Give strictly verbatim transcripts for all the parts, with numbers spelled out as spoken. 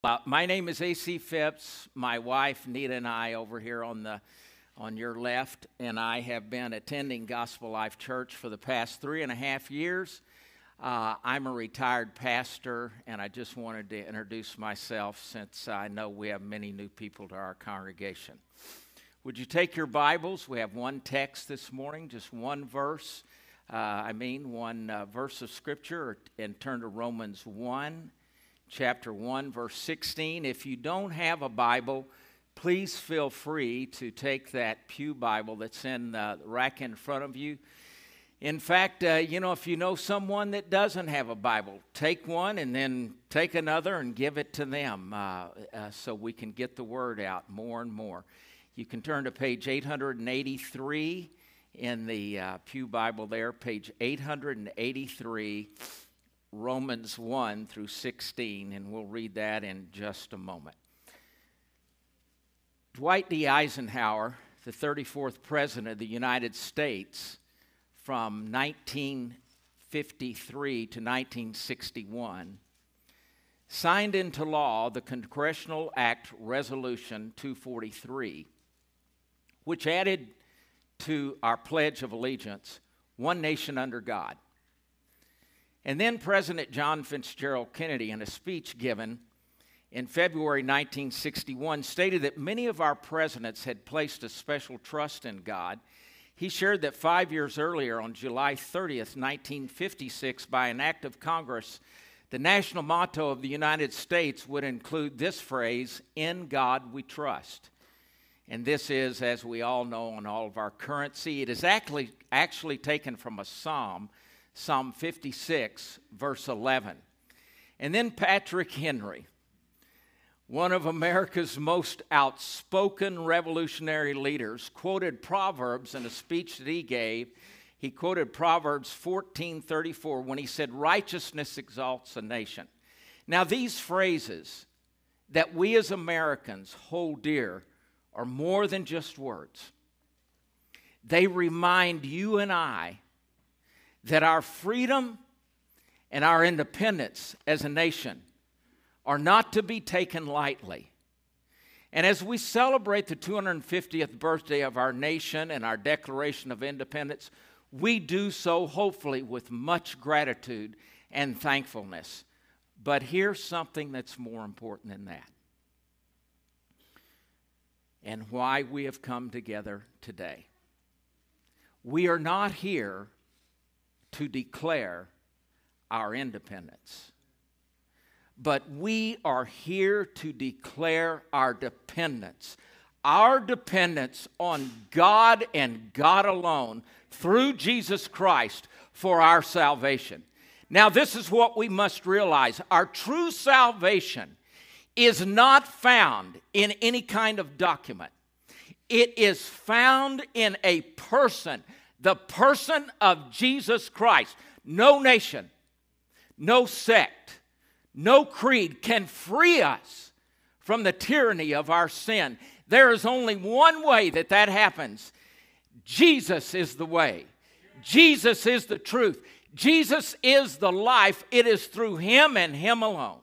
Uh, my name is A C Phipps. My wife, Nita, and I over here on the on your left, and I have been attending Gospel Life Church for the past three and a half years. Uh, I'm a retired pastor, and I just wanted to introduce myself since I know we have many new people to our congregation. Would you take your Bibles? We have one text this morning, just one verse. Uh, I mean, one uh, verse of Scripture, and turn to Romans one. Chapter one, verse sixteen. If you don't have a Bible, please feel free to take that pew Bible that's in the rack in front of you. In fact, uh, you know, if you know someone that doesn't have a Bible, take one and then take another and give it to them uh, uh, so we can get the word out more and more. You can turn to page eight eighty-three in the uh, pew Bible there, page eight eighty-three. Romans one through sixteen, and we'll read that in just a moment. Dwight D. Eisenhower, the thirty-fourth President of the United States from nineteen fifty-three to nineteen sixty-one, signed into law the Congressional Act Resolution two forty-three, which added to our Pledge of Allegiance, one nation under God. And then President John Fitzgerald Kennedy, in a speech given in February nineteen sixty-one, stated that many of our presidents had placed a special trust in God. He shared that five years earlier, on July thirtieth, nineteen fifty-six, by an act of Congress, the national motto of the United States would include this phrase, "In God we trust." And this is, as we all know, on all of our currency. It is actually, actually taken from a psalm, Psalm fifty-six, verse eleven. And then Patrick Henry, one of America's most outspoken revolutionary leaders, quoted Proverbs in a speech that he gave. He quoted Proverbs fourteen thirty-four when he said, "Righteousness exalts a nation." Now, these phrases that we as Americans hold dear are more than just words. They remind you and I that our freedom and our independence as a nation are not to be taken lightly. And as we celebrate the two hundred fiftieth birthday of our nation and our Declaration of Independence, we do so hopefully with much gratitude and thankfulness. But here's something that's more important than that, and why we have come together today. We are not here to declare our independence, but we are here to declare our dependence, our dependence on God and God alone through Jesus Christ for our salvation. Now, this is what we must realize. Our true salvation is not found in any kind of document. It is found in a person, the person of Jesus Christ. No nation, no sect, no creed can free us from the tyranny of our sin. There is only one way that that happens. Jesus is the way. Jesus is the truth. Jesus is the life. It is through Him and Him alone.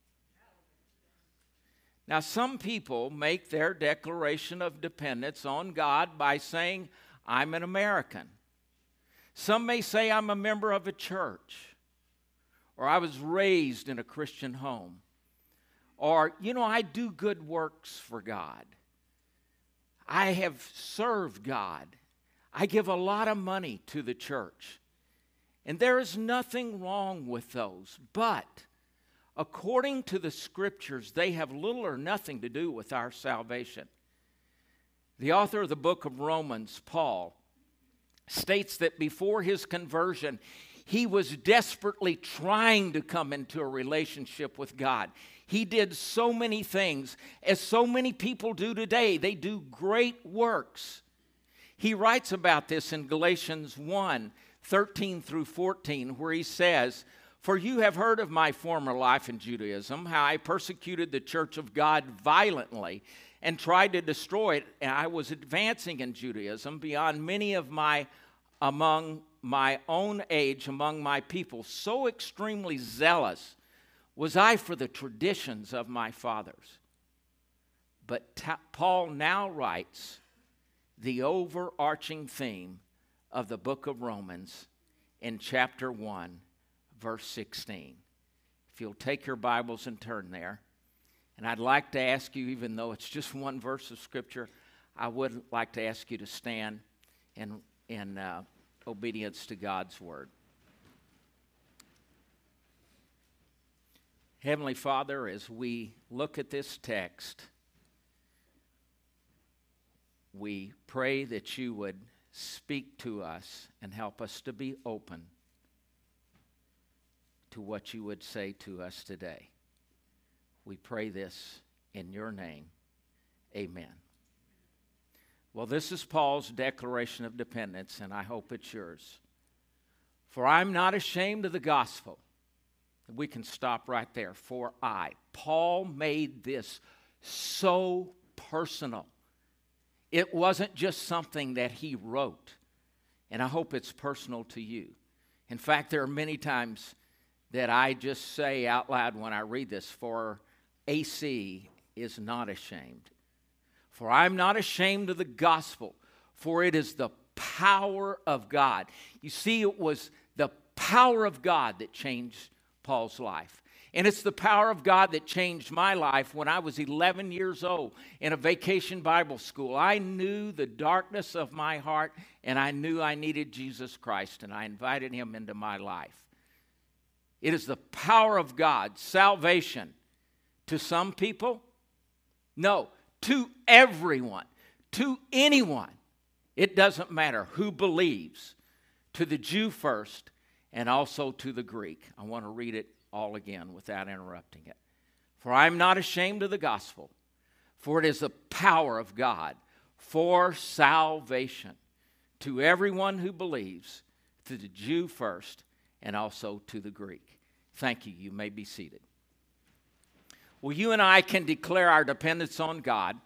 Now, some people make their declaration of dependence on God by saying, "I'm an American." Some may say, "I'm a member of a church," or "I was raised in a Christian home," or, "You know, I do good works for God. I have served God. I give a lot of money to the church." And there is nothing wrong with those, but according to the Scriptures, they have little or nothing to do with our salvation. The author of the book of Romans, Paul, states that before his conversion, he was desperately trying to come into a relationship with God. He did so many things, as so many people do today. They do great works. He writes about this in Galatians one, thirteen through fourteen, where he says, "For you have heard of my former life in Judaism, how I persecuted the church of God violently and tried to destroy it. And I was advancing in Judaism beyond many of my, among my own age, among my people, so extremely zealous was I for the traditions of my fathers. But ta- Paul now writes the overarching theme of the book of Romans in chapter one, verse sixteen. If you'll take your Bibles and turn there. And I'd like to ask you, even though it's just one verse of Scripture, I would like to ask you to stand in, in uh, obedience to God's Word. Heavenly Father, as we look at this text, we pray that you would speak to us and help us to be open to what you would say to us today. We pray this in your name. Amen. Well, this is Paul's declaration of dependence, and I hope it's yours. For I'm not ashamed of the gospel. We can stop right there. For I. Paul made this so personal. It wasn't just something that he wrote, and I hope it's personal to you. In fact, there are many times that I just say out loud when I read this, for A C is not ashamed. For I'm not ashamed of the gospel, for it is the power of God. You see, it was the power of God that changed Paul's life. And it's the power of God that changed my life when I was eleven years old in a vacation Bible school. I knew the darkness of my heart, and I knew I needed Jesus Christ, and I invited him into my life. It is the power of God, salvation. To some people? No, to everyone, to anyone. It doesn't matter who believes. To the Jew first, and also to the Greek. I want to read it all again without interrupting it. For I am not ashamed of the gospel, for it is the power of God for salvation to everyone who believes, to the Jew first, and also to the Greek. Thank you. You may be seated. Well, you and I can declare our dependence on God.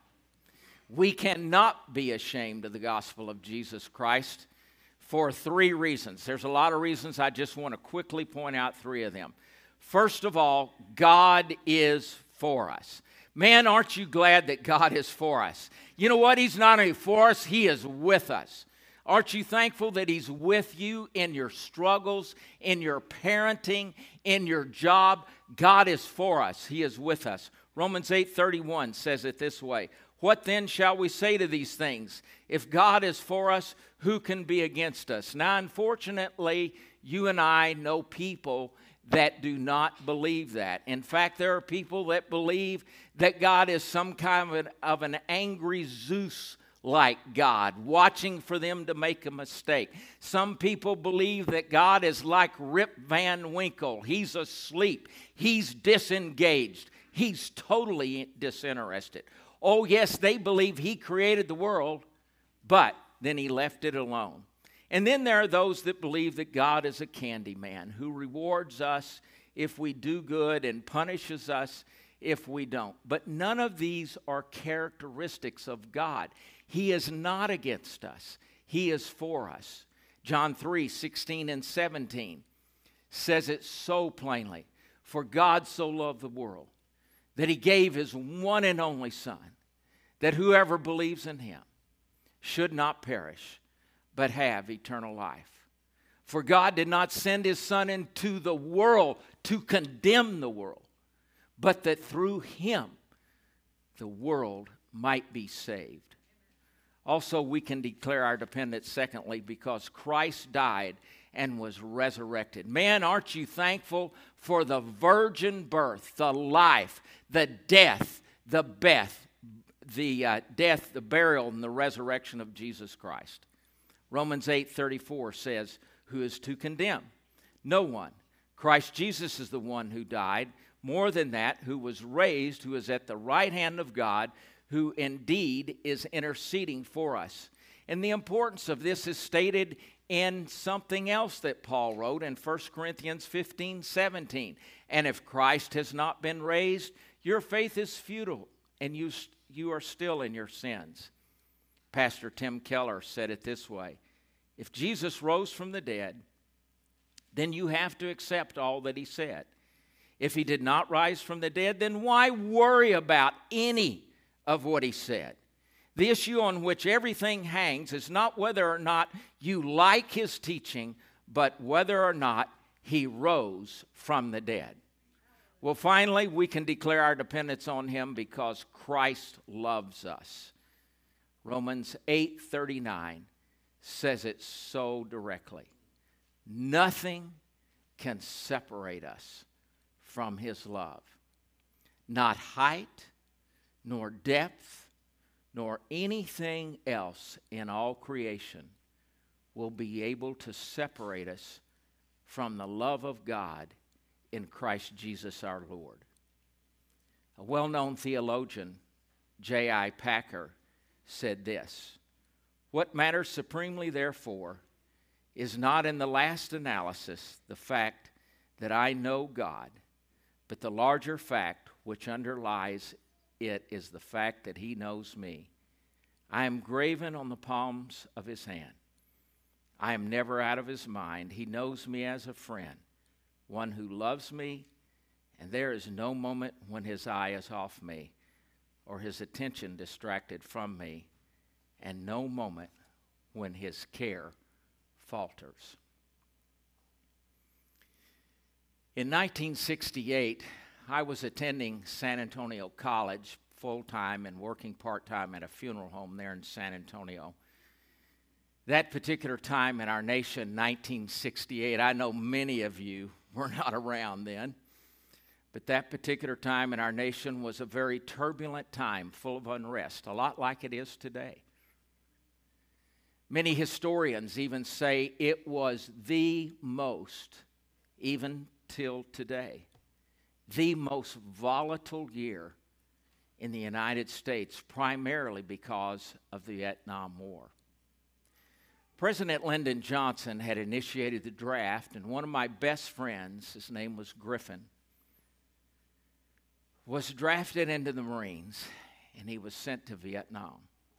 We cannot be ashamed of the gospel of Jesus Christ for three reasons. There's a lot of reasons. I just want to quickly point out three of them. First of all, God is for us. Man, aren't you glad that God is for us? You know what? He's not only for us, he is with us. Aren't you thankful that he's with you in your struggles, in your parenting, in your job? God is for us. He is with us. Romans eight thirty-one says it this way. What then shall we say to these things? If God is for us, who can be against us? Now, unfortunately, you and I know people that do not believe that. In fact, there are people that believe that God is some kind of an, of an angry Zeus like God, watching for them to make a mistake. Some people believe that God is like Rip Van Winkle. He's asleep. He's disengaged. He's totally disinterested. Oh, yes, they believe he created the world, but then he left it alone. And then there are those that believe that God is a candy man who rewards us if we do good and punishes us if we don't. But none of these are characteristics of God. He is not against us. He is for us. John three sixteen and seventeen says it so plainly. For God so loved the world that he gave his one and only Son, that whoever believes in him should not perish, but have eternal life. For God did not send his Son into the world to condemn the world, but that through him the world might be saved. Also, we can declare our dependence, secondly, because Christ died and was resurrected. Man, aren't you thankful for the virgin birth, the life, the death, the death, the uh, death, the burial, and the resurrection of Jesus Christ? Romans eight thirty-four says, who is to condemn? No one. Christ Jesus is the one who died. More than that, who was raised, who is at the right hand of God, who indeed is interceding for us. And the importance of this is stated in something else that Paul wrote in First Corinthians fifteen seventeen. And if Christ has not been raised, your faith is futile, and you, you are still in your sins. Pastor Tim Keller said it this way. If Jesus rose from the dead, then you have to accept all that he said. If he did not rise from the dead, then why worry about any of what he said? The issue on which everything hangs is not whether or not you like his teaching, but whether or not he rose from the dead. Well, finally, we can declare our dependence on him because Christ loves us. Romans eight thirty-nine says it so directly. Nothing can separate us from his love. Not height, nor depth, nor anything else in all creation will be able to separate us from the love of God in Christ Jesus our Lord. A well-known theologian, J I Packer, said this: "What matters supremely, therefore, is not in the last analysis the fact that I know God, but the larger fact which underlies it is the fact that he knows me. I am graven on the palms of his hand. I am never out of his mind. He knows me as a friend, one who loves me, and there is no moment when his eye is off me or his attention distracted from me, and no moment when his care falters." In nineteen sixty-eight, I was attending San Antonio College full-time and working part-time at a funeral home there in San Antonio. That particular time in our nation, nineteen sixty-eight, I know many of you were not around then, but that particular time in our nation was a very turbulent time, full of unrest, a lot like it is today. Many historians even say it was the most, even till today, the most volatile year in the United States, primarily because of the Vietnam War. President Lyndon Johnson had initiated the draft, and one of my best friends, his name was Griffin, was drafted into the Marines, and he was sent to Vietnam.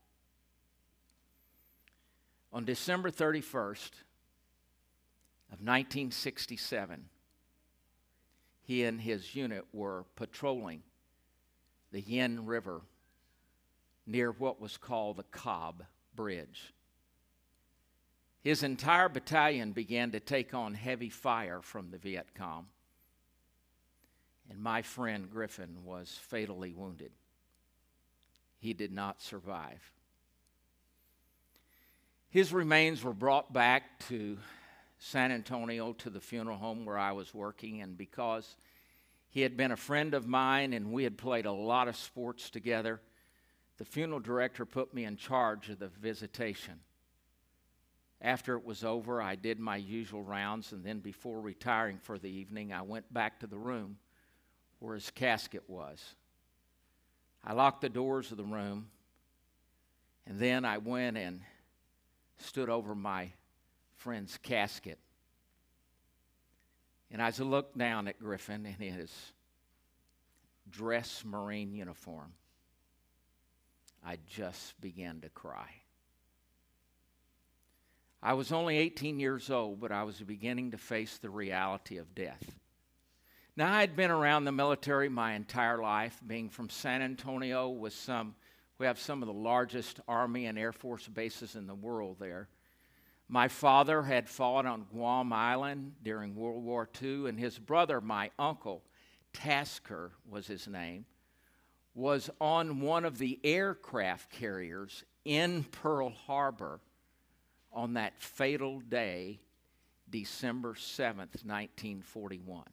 On December thirty-first of nineteen sixty-seven, he and his unit were patrolling the Yen River near what was called the Cobb Bridge. His entire battalion began to take on heavy fire from the Viet Cong, and my friend Griffin was fatally wounded. He did not survive. His remains were brought back to San Antonio to the funeral home where I was working, and because he had been a friend of mine and we had played a lot of sports together, the funeral director put me in charge of the visitation. After it was over, I did my usual rounds, and then before retiring for the evening, I went back to the room where his casket was. I locked the doors of the room, and then I went and stood over my friend's casket. And as I looked down at Griffin in his dress Marine uniform, I just began to cry. I was only eighteen years old, but I was beginning to face the reality of death. Now, I had been around the military my entire life, being from San Antonio with some, we have some of the largest Army and Air Force bases in the world there. My father had fought on Guam Island during World War Two, and his brother, my uncle, Tasker was his name, was on one of the aircraft carriers in Pearl Harbor on that fatal day, December seventh, nineteen forty-one.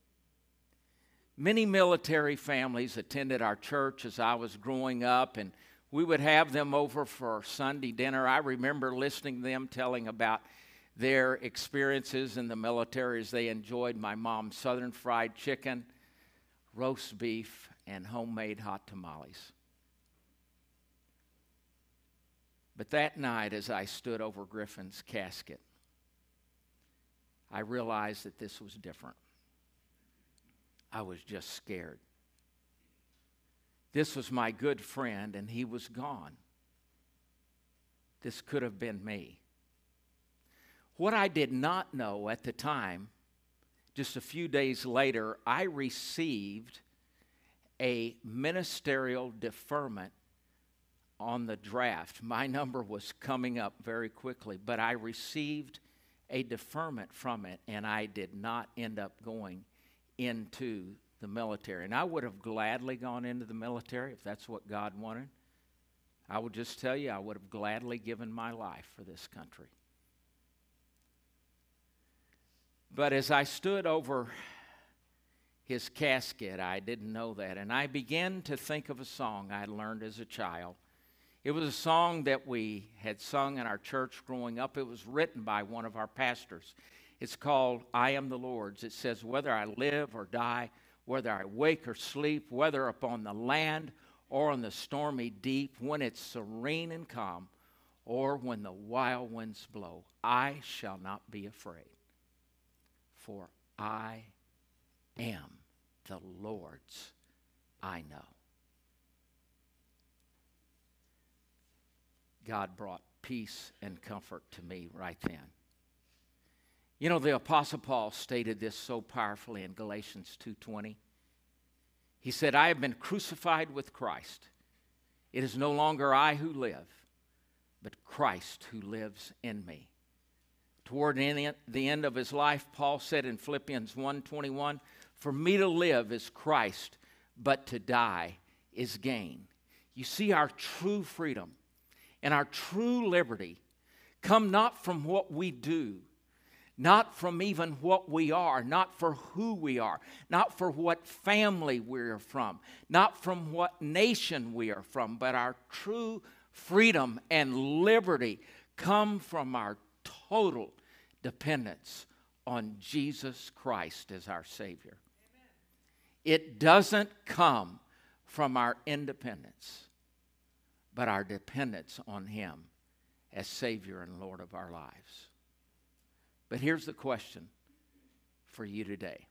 Many military families attended our church as I was growing up, and we would have them over for Sunday dinner. I remember listening to them telling about their experiences in the military as they enjoyed my mom's Southern fried chicken, roast beef, and homemade hot tamales. But that night, as I stood over Griffin's casket, I realized that this was different. I was just scared. This was my good friend, and he was gone. This could have been me. What I did not know at the time, just a few days later, I received a ministerial deferment on the draft. My number was coming up very quickly, but I received a deferment from it, and I did not end up going into the military. And I would have gladly gone into the military if that's what God wanted. I will just tell you, I would have gladly given my life for this country. But as I stood over his casket, I didn't know that, and I began to think of a song I had learned as a child. It was a song that we had sung in our church growing up. It was written by one of our pastors. It's called I Am the Lord's. It says, whether I live or die, whether I wake or sleep, whether upon the land or on the stormy deep, when it's serene and calm, or when the wild winds blow, I shall not be afraid, for I am the Lord's, I know. God brought peace and comfort to me right then. You know, the Apostle Paul stated this so powerfully in Galatians two twenty. He said, I have been crucified with Christ. It is no longer I who live, but Christ who lives in me. Toward the end of his life, Paul said in Philippians one twenty-one, for me to live is Christ, but to die is gain. You see, our true freedom and our true liberty come not from what we do, not from even what we are, not for who we are, not for what family we're from, not from what nation we are from, but our true freedom and liberty come from our total dependence on Jesus Christ as our Savior. Amen. It doesn't come from our independence, but our dependence on Him as Savior and Lord of our lives. But here's the question for you today.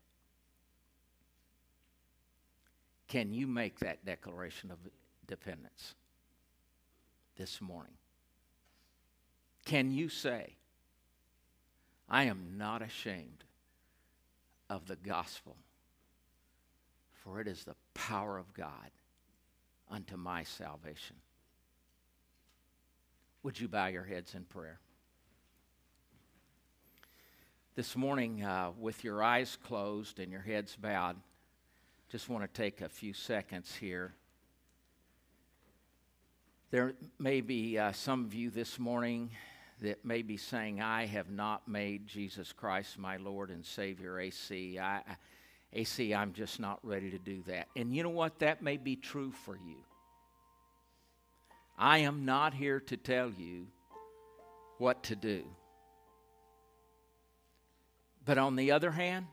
Can you make that declaration of dependence this morning? Can you say, I am not ashamed of the gospel, for it is the power of God unto my salvation? Would you bow your heads in prayer? This morning, uh, with your eyes closed and your heads bowed, just want to take a few seconds here. There may be uh, some of you this morning that may be saying, I have not made Jesus Christ my Lord and Savior, A C. I, A C, I'm just not ready to do that. And you know what? That may be true for you. I am not here to tell you what to do. But on the other hand,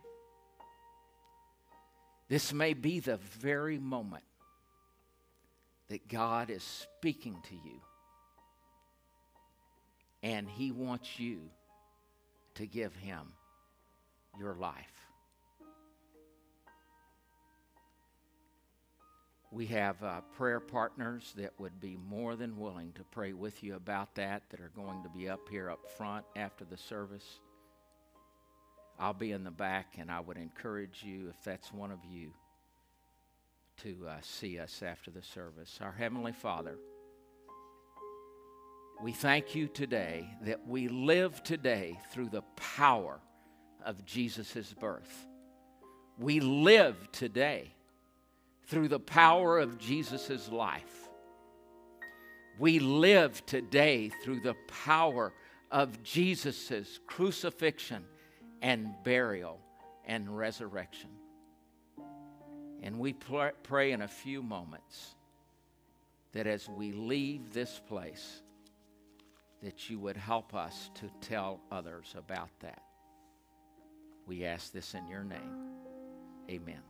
this may be the very moment that God is speaking to you. And He wants you to give Him your life. We have uh, prayer partners that would be more than willing to pray with you about that, that are going to be up here up front after the service. I'll be in the back, and I would encourage you, if that's one of you, to uh, see us after the service. Our Heavenly Father, we thank you today that we live today through the power of Jesus' birth. We live today through the power of Jesus' life. We live today through the power of Jesus' crucifixion and burial and resurrection. And we pl- pray in a few moments that as we leave this place, that you would help us to tell others about that. We ask this in your name. Amen.